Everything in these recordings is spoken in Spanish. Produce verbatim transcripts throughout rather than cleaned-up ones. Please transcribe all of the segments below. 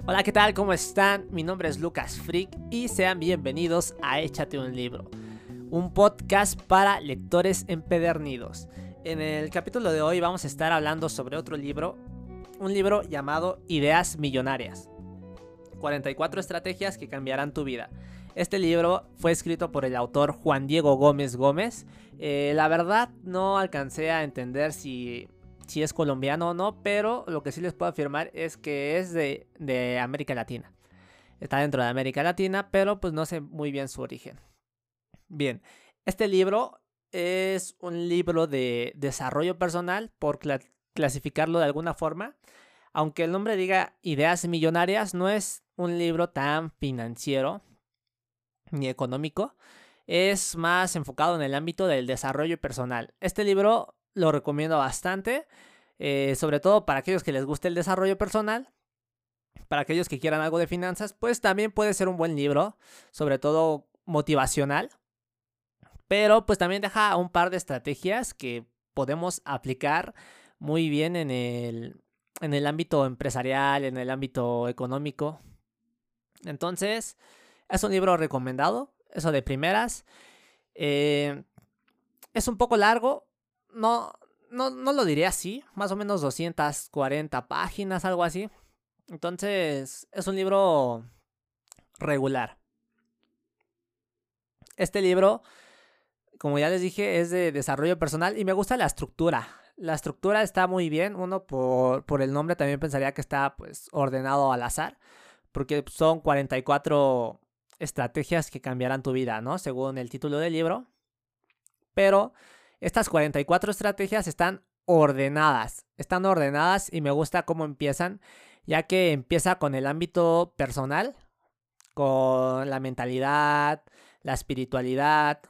Hola, ¿qué tal? ¿Cómo están? Mi nombre es Lucas Freak y sean bienvenidos a Échate un libro, un podcast para lectores empedernidos. En el capítulo de hoy vamos a estar hablando sobre otro libro, un libro llamado Ideas Millonarias, cuarenta y cuatro estrategias que cambiarán tu vida. Este libro fue escrito por el autor Juan Diego Gómez Gómez. Eh, la verdad no alcancé a entender si... si es colombiano o no, pero lo que sí les puedo afirmar es que es de, de América Latina. Está dentro de América Latina, pero pues no sé muy bien su origen. Bien, este libro es un libro de desarrollo personal, por cl- clasificarlo de alguna forma. Aunque el nombre diga Ideas Millonarias, no es un libro tan financiero ni económico. Es más enfocado en el ámbito del desarrollo personal. Este libro lo recomiendo bastante. Eh, sobre todo para aquellos que les guste el desarrollo personal, para aquellos que quieran algo de finanzas, pues también puede ser un buen libro, sobre todo motivacional, pero pues también deja un par de estrategias que podemos aplicar muy bien en el, en el ámbito empresarial, en el ámbito económico. Entonces, es un libro recomendado, eso de primeras. Eh, es un poco largo, no... No, no lo diría así, más o menos doscientas cuarenta páginas, algo así. Entonces, es un libro regular. Este libro, como ya les dije, es de desarrollo personal y me gusta la estructura. La estructura está muy bien. Uno, por, por el nombre también pensaría que está pues ordenado al azar, porque son cuarenta y cuatro estrategias que cambiarán tu vida, ¿no? Según el título del libro. Pero estas cuarenta y cuatro estrategias están ordenadas, están ordenadas y me gusta cómo empiezan, ya que empieza con el ámbito personal, con la mentalidad, la espiritualidad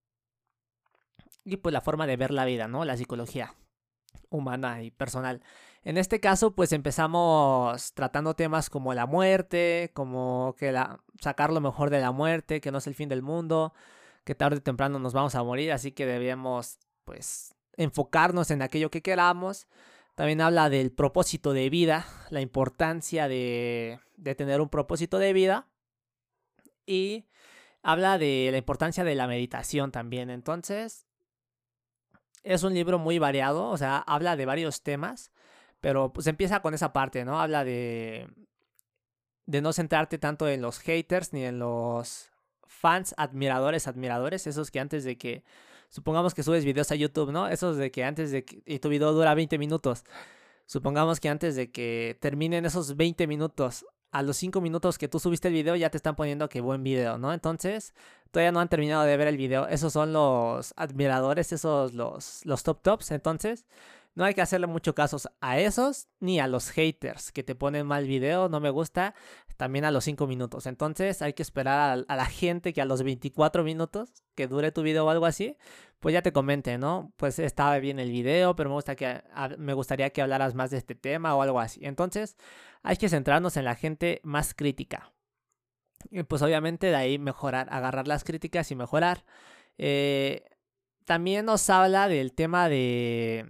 y pues la forma de ver la vida, ¿no? La psicología humana y personal. En este caso, pues empezamos tratando temas como la muerte, como que la, sacar lo mejor de la muerte, que no es el fin del mundo, que tarde o temprano nos vamos a morir, así que debemos pues enfocarnos en aquello que queramos. También habla del propósito de vida, la importancia de, de tener un propósito de vida, y habla de la importancia de la meditación también. Entonces, es un libro muy variado, o sea, habla de varios temas, pero pues empieza con esa parte, ¿no? Habla de, de no centrarte tanto en los haters ni en los fans, admiradores, admiradores, esos que antes de que, supongamos que subes videos a YouTube, ¿no? Esos de que antes de que, y tu video dura veinte minutos, supongamos que antes de que terminen esos veinte minutos, a los cinco minutos que tú subiste el video ya te están poniendo que buen video, ¿no? Entonces, todavía no han terminado de ver el video. Esos son los admiradores, esos los, los top tops. Entonces, no hay que hacerle mucho caso a esos ni a los haters que te ponen mal video, no me gusta, también a los cinco minutos. Entonces, hay que esperar a, a la gente que a los veinticuatro minutos que dure tu video o algo así, pues ya te comente, ¿no? Pues estaba bien el video, pero me, gusta que, a, me gustaría que hablaras más de este tema o algo así. Entonces, hay que centrarnos en la gente más crítica. Y pues obviamente de ahí mejorar, agarrar las críticas y mejorar. Eh, también nos habla del tema de,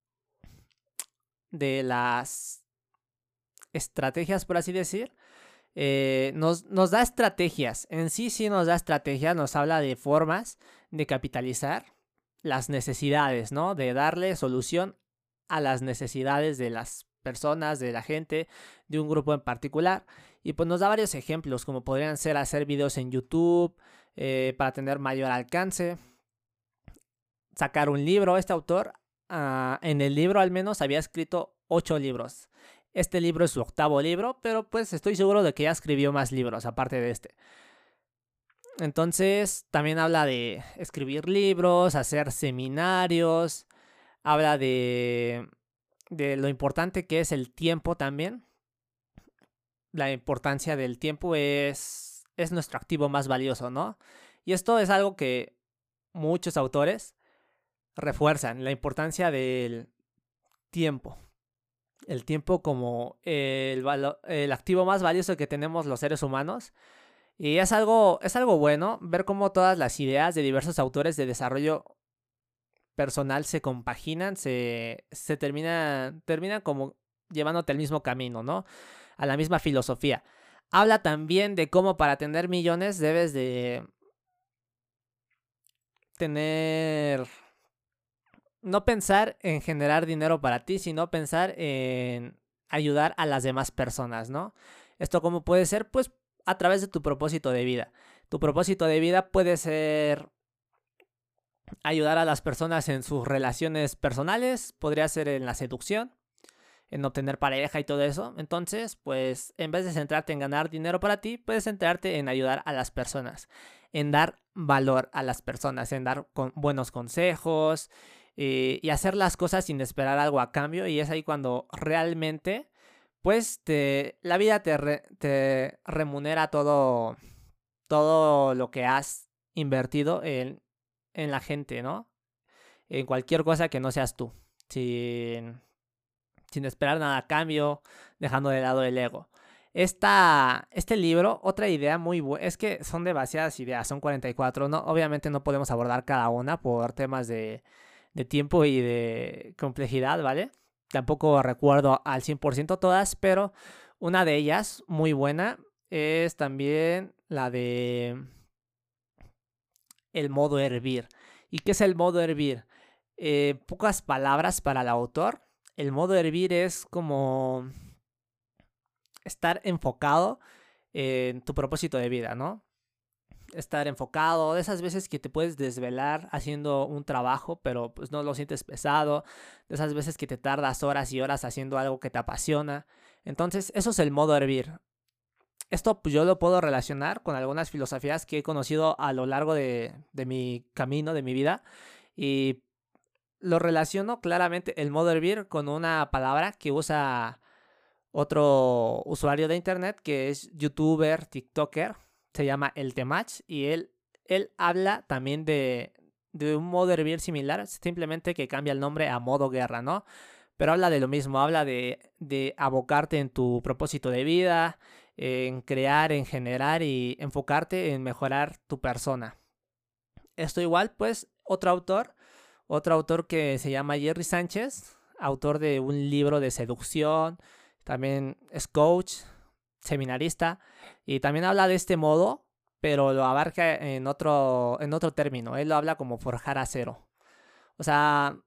de las estrategias, por así decir. Eh, nos, nos da estrategias, en sí sí nos da estrategias, nos habla de formas de capitalizar las necesidades, ¿no? De darle solución a las necesidades de las personas, de la gente, de un grupo en particular. Y pues nos da varios ejemplos, como podrían ser hacer videos en YouTube eh, para tener mayor alcance, sacar un libro. Este autor, uh, en el libro al menos, había escrito ocho libros. Este libro es su octavo libro, pero pues estoy seguro de que ya escribió más libros aparte de este. Entonces, también habla de escribir libros, hacer seminarios, habla de, de lo importante que es el tiempo también. La importancia del tiempo es, es nuestro activo más valioso, ¿no? Y esto es algo que muchos autores refuerzan, la importancia del tiempo. El tiempo como el, valo- el activo más valioso que tenemos los seres humanos. Y es algo, es algo bueno ver cómo todas las ideas de diversos autores de desarrollo personal se compaginan, se, se terminan, terminan como llevándote al mismo camino, ¿no? a la misma filosofía. Habla también de cómo para tener millones debes de tener... No pensar en generar dinero para ti, sino pensar en ayudar a las demás personas, ¿no? ¿Esto cómo puede ser? Pues a través de tu propósito de vida. Tu propósito de vida puede ser ayudar a las personas en sus relaciones personales, podría ser en la seducción, en obtener pareja y todo eso. Entonces, pues en vez de centrarte en ganar dinero para ti, puedes centrarte en ayudar a las personas, en dar valor a las personas, en dar con buenos consejos eh, y hacer las cosas sin esperar algo a cambio. Y es ahí cuando realmente, pues, te, la vida te, re, te remunera todo, todo lo que has invertido en, en la gente, ¿no? En cualquier cosa que no seas tú. Sin... sin esperar nada a cambio, dejando de lado el ego. Esta, este libro, otra idea muy buena, es que son demasiadas ideas, son cuarenta y cuatro, ¿no? Obviamente no podemos abordar cada una por temas de, de tiempo y de complejidad, ¿vale? Tampoco recuerdo al cien por ciento todas, pero una de ellas, muy buena, es también la de el modo hervir. ¿Y qué es el modo hervir? Eh, pocas palabras para el autor. El modo hervir es como estar enfocado en tu propósito de vida, ¿no? Estar enfocado, de esas veces que te puedes desvelar haciendo un trabajo, pero pues no lo sientes pesado, de esas veces que te tardas horas y horas haciendo algo que te apasiona. Entonces, eso es el modo hervir. Esto pues, yo lo puedo relacionar con algunas filosofías que he conocido a lo largo de, de mi camino, de mi vida, y lo relaciono claramente el modo hervir con una palabra que usa otro usuario de internet que es youtuber, tiktoker, se llama El Temach, y él, él habla también de, de un modo hervir similar, simplemente que cambia el nombre a modo guerra, ¿no? Pero habla de lo mismo, habla de, de abocarte en tu propósito de vida, en crear, en generar y enfocarte en mejorar tu persona. Esto igual, pues, otro autor, otro autor que se llama Jerry Sánchez, autor de un libro de seducción, también es coach, seminarista, y también habla de este modo, pero lo abarca en otro, en otro término. Él lo habla como forjar acero. O sea,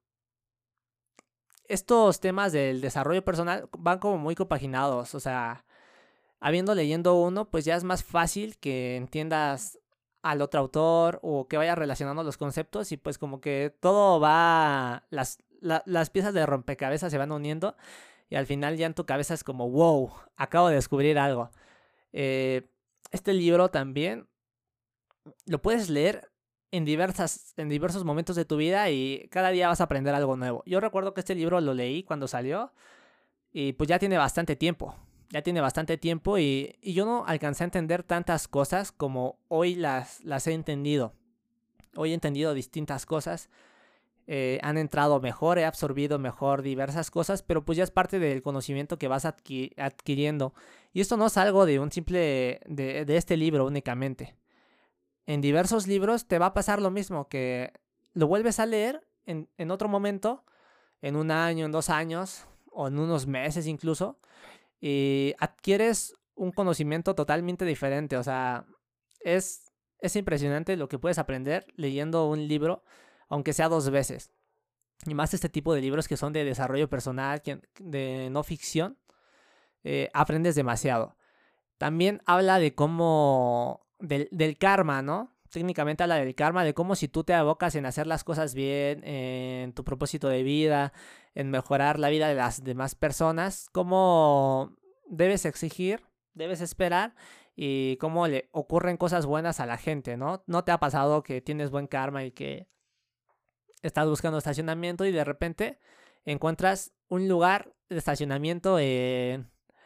estos temas del desarrollo personal van como muy compaginados. O sea, habiendo leyendo uno, pues ya es más fácil que entiendas al otro autor o que vayas relacionando los conceptos y pues como que todo va, las, la, las piezas de rompecabezas se van uniendo y al final ya en tu cabeza es como, wow, acabo de descubrir algo. Eh, este libro también lo puedes leer en, diversas, en diversos momentos de tu vida y cada día vas a aprender algo nuevo. Yo recuerdo que este libro lo leí cuando salió y pues ya tiene bastante tiempo. Ya tiene bastante tiempo y, y yo no alcancé a entender tantas cosas como hoy las, las he entendido. Hoy he entendido distintas cosas. Eh, han entrado mejor, he absorbido mejor diversas cosas, pero pues ya es parte del conocimiento que vas adqui- adquiriendo. Y esto no es algo de un simple, de, de este libro únicamente. En diversos libros te va a pasar lo mismo, que lo vuelves a leer en, en otro momento, en un año, en dos años, o en unos meses incluso, y adquieres un conocimiento totalmente diferente. O sea, es, es impresionante lo que puedes aprender leyendo un libro, aunque sea dos veces. Y más este tipo de libros que son de desarrollo personal, de no ficción, eh, aprendes demasiado. También habla de cómo, del, del karma, ¿no? Técnicamente habla del karma, de cómo si tú te abocas en hacer las cosas bien, en tu propósito de vida, en mejorar la vida de las demás personas, cómo debes exigir, debes esperar y cómo le ocurren cosas buenas a la gente, ¿no? ¿No te ha pasado que tienes buen karma y que estás buscando estacionamiento y de repente encuentras un lugar de estacionamiento en,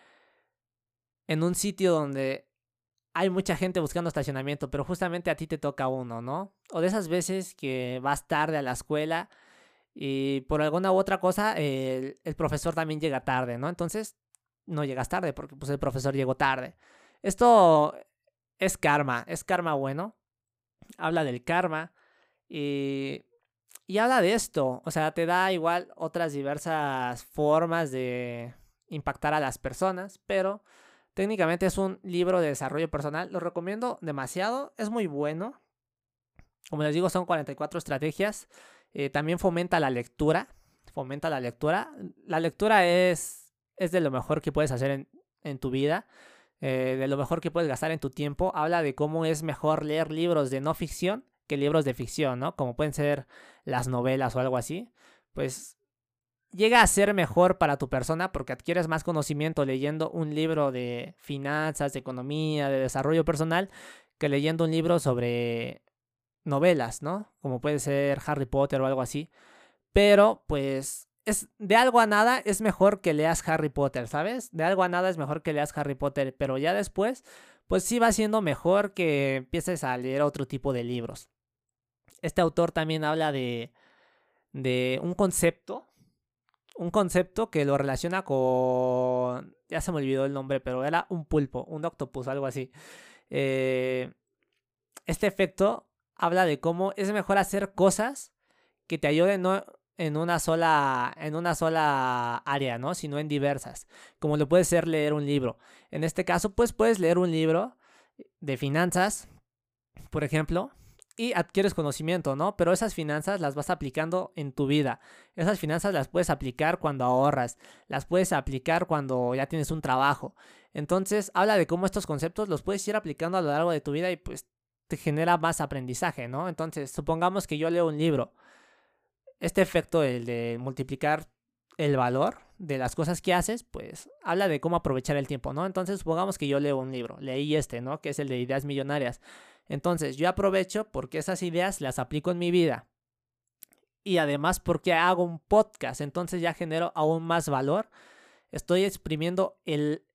en un sitio donde hay mucha gente buscando estacionamiento, pero justamente a ti te toca uno, ¿no? O de esas veces que vas tarde a la escuela y por alguna u otra cosa el, el profesor también llega tarde, ¿no? Entonces no llegas tarde porque pues el profesor llegó tarde. Esto es karma, es karma bueno. Habla del karma y, y habla de esto. O sea, te da igual otras diversas formas de impactar a las personas, pero técnicamente es un libro de desarrollo personal. Lo recomiendo demasiado, es muy bueno. Como les digo, son cuarenta y cuatro estrategias. Eh, también fomenta la lectura. Fomenta la lectura. La lectura es, es de lo mejor que puedes hacer en, en tu vida. Eh, de lo mejor que puedes gastar en tu tiempo. Habla de cómo es mejor leer libros de no ficción que libros de ficción, ¿no? Como pueden ser las novelas o algo así. Pues llega a ser mejor para tu persona porque adquieres más conocimiento leyendo un libro de finanzas, de economía, de desarrollo personal, que leyendo un libro sobre novelas, ¿no? Como puede ser Harry Potter o algo así. Pero, pues, es de algo a nada es mejor que leas Harry Potter, ¿sabes? De algo a nada es mejor que leas Harry Potter, pero ya después, pues sí va siendo mejor que empieces a leer otro tipo de libros. Este autor también habla de, de un concepto, un concepto que lo relaciona con... Ya se me olvidó el nombre, pero era un pulpo, un octopus, algo así. Eh, este efecto habla de cómo es mejor hacer cosas que te ayuden no en una sola en una sola área, ¿no? Sino en diversas. Como lo puede ser leer un libro. En este caso, pues puedes leer un libro de finanzas, por ejemplo, y adquieres conocimiento, ¿no? Pero esas finanzas las vas aplicando en tu vida. Esas finanzas las puedes aplicar cuando ahorras, las puedes aplicar cuando ya tienes un trabajo. Entonces, habla de cómo estos conceptos los puedes ir aplicando a lo largo de tu vida y pues te genera más aprendizaje, ¿no? Entonces, supongamos que yo leo un libro. Este efecto, el de multiplicar el valor de las cosas que haces, pues habla de cómo aprovechar el tiempo, ¿no? Entonces, supongamos que yo leo un libro, leí este, ¿no? Que es el de Ideas Millonarias. Entonces, yo aprovecho porque esas ideas las aplico en mi vida. Y además porque hago un podcast, entonces ya genero aún más valor. Estoy exprimiendo el,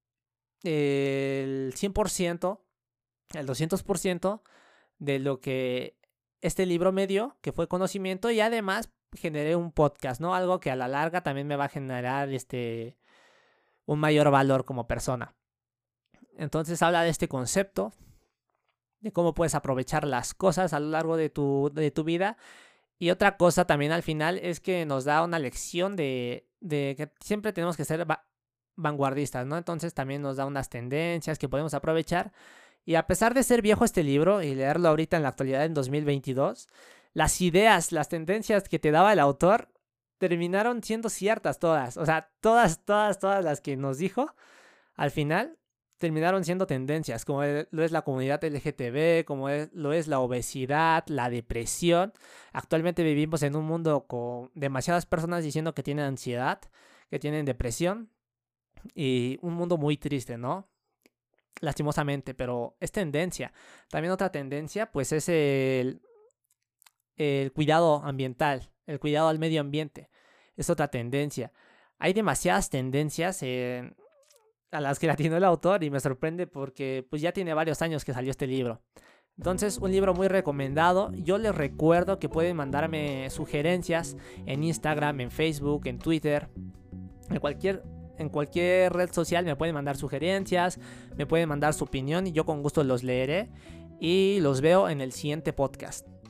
el cien por ciento, el doscientos por ciento de lo que este libro me dio, que fue conocimiento, y además generé un podcast, ¿no? Algo que a la larga también me va a generar este, un mayor valor como persona. Entonces habla de este concepto, de cómo puedes aprovechar las cosas a lo largo de tu, de tu vida. Y otra cosa también al final es que nos da una lección de, de que siempre tenemos que ser va- vanguardistas, ¿no? Entonces también nos da unas tendencias que podemos aprovechar. Y a pesar de ser viejo este libro y leerlo ahorita en la actualidad en dos mil veintidós, las ideas, las tendencias que te daba el autor terminaron siendo ciertas todas. O sea, todas, todas, todas las que nos dijo al final terminaron siendo tendencias, como lo es la comunidad L G T B, como es, lo es la obesidad, la depresión. Actualmente vivimos en un mundo con demasiadas personas diciendo que tienen ansiedad, que tienen depresión, y un mundo muy triste, ¿no? Lastimosamente, pero es tendencia. También otra tendencia, pues es el, el cuidado ambiental, el cuidado al medio ambiente. Es otra tendencia. Hay demasiadas tendencias en a las que latinó el autor y me sorprende porque pues ya tiene varios años que salió este libro. Entonces, un libro muy recomendado. Yo les recuerdo que pueden mandarme sugerencias en Instagram, en Facebook, en Twitter, en cualquier, en cualquier red social me pueden mandar sugerencias, me pueden mandar su opinión y yo con gusto los leeré y los veo en el siguiente podcast.